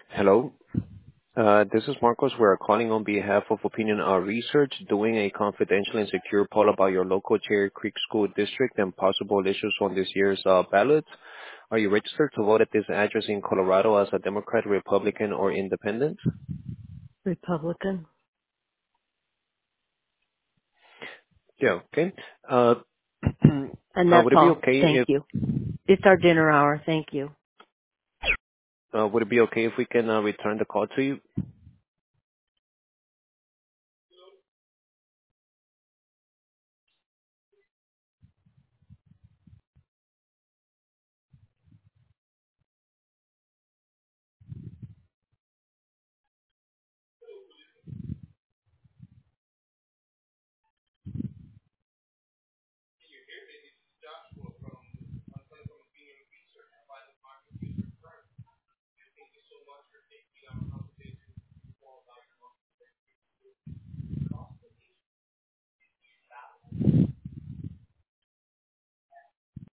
Hello. This is Marcos. We're calling on behalf of Opinion Research, doing a confidential and secure poll about your local Cherry Creek School District and possible issues on this year's ballot. Are you registered to vote at this address in Colorado as a Democrat, Republican, or Independent? Republican. Yeah, okay. Uh, And that's would it be all. okay Thank if you. It's our dinner hour. Thank you. would it be okay if we can return the call to you?